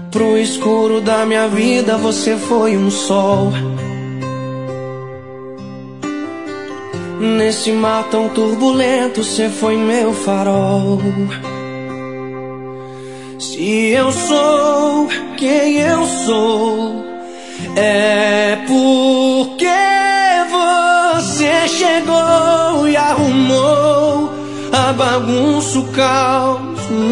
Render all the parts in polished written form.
Pro escuro da minha vida você foi um sol. Nesse mar tão turbulento você foi meu farol. Se eu sou quem eu sou, é porque você chegou e arrumou a bagunça, o caos.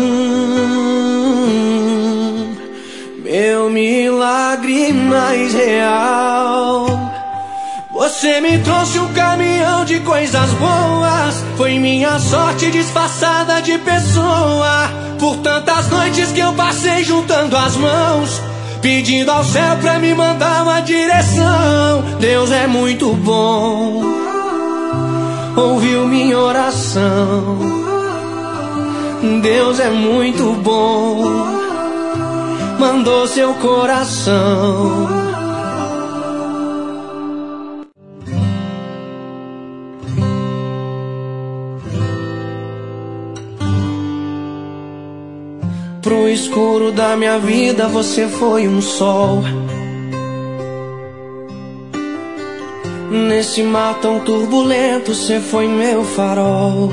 Meu milagre mais real. Você me trouxe um caminhão de coisas boas. Foi minha sorte disfarçada de pessoa. Por tantas noites que eu passei juntando as mãos, pedindo ao céu pra me mandar uma direção. Deus é muito bom, ouviu minha oração. Deus é muito bom, mandou seu coração. Pro escuro da minha vida você foi um sol. Nesse mar tão turbulento você foi meu farol.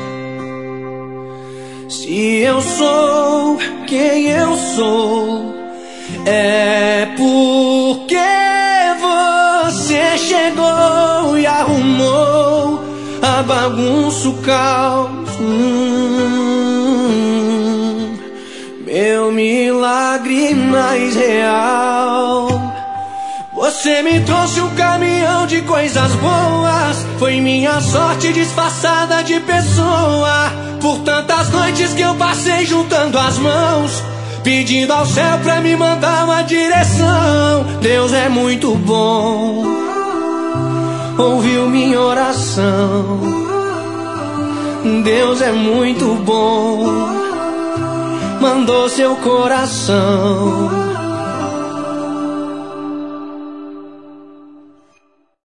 Se eu sou quem eu sou, é porque você chegou e arrumou a bagunça, o caos. Meu milagre mais real. Você me trouxe um caminhão de coisas boas. Foi minha sorte disfarçada de pessoa. Por tantas noites que eu passei juntando as mãos, pedindo ao céu pra me mandar uma direção. Deus é muito bom, ouviu minha oração. Deus é muito bom, mandou seu coração.